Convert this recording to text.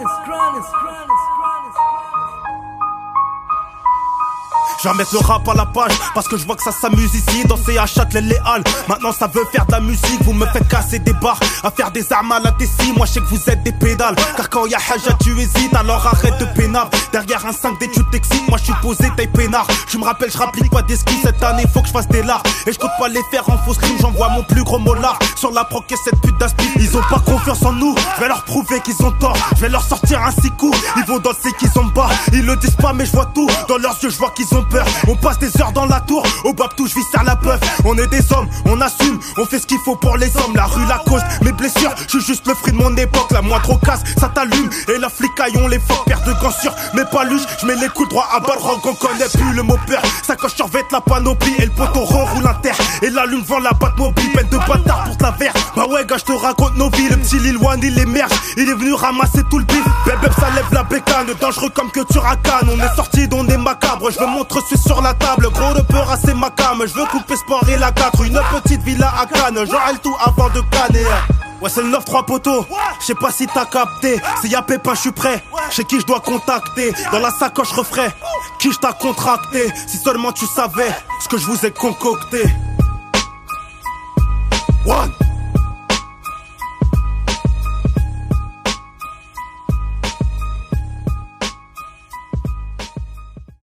Je vais mettre le rap à la page parce que je vois que ça s'amuse ici dans ces Châtelet les Halles. Maintenant ça veut faire de la musique, vous me faites casser des barres à faire des armes à la Tessie. Moi je sais que vous êtes des pédales, car quand y'a Haja tu hésites, alors arrête de pénard. Derrière un 5D tu t'excites, moi je suis posé taille peinard. Je me rappelle, je rapplique pas des skis cette année, faut que je fasse des lards. Et je compte pas les faire en fausse rime, j'envoie mon plus gros molar sur la proc et cette pute d'aspi. Ils ont pas confiance en nous, je vais leur prouver qu'ils ont tort. Je vais leur sortir un 6 coups, ils vont danser qu'ils ont bas. Ils le disent pas mais je vois tout, dans leurs yeux je vois qu'ils ont peur. On passe des heures dans la tour, au babtou je vis à la peuf. On est des hommes, on assume, on fait ce qu'il faut pour les hommes. La rue la cause, mes blessures, je suis juste le fruit de mon époque. La moindre casse, ça t'allume, et la flicaille on les fuck. Paire de gants sur mes paluches, je mets les coups droits à Balrog. On connaît plus le mot peur, sacoche survête la panoplie. Et le poteau roule inter, et la lune vend la batte mobile. Peine de bâtard pour ta verre, bah ouais gars je te raconte nos vies. Le petit Lil Wayne il émerge, il est venu ramasser tout le bif. Bébé ça lève la bécane, dangereux comme que tu racanes. On est sorti d'on est macabre, je veux montre suis sur la table. Gros de peur à c'est ma cam, je veux couper sport et la 4. Une petite villa à Cannes, genre elle tout avant de canner. Ouais c'est le 9-3 poteau, je sais pas si t'as capté. Si y'a Pépin je suis prêt, je sais qui je dois contacter. Dans la sacoche refrais, qui je t'a contracté. Si seulement tu savais ce que je vous ai concocté.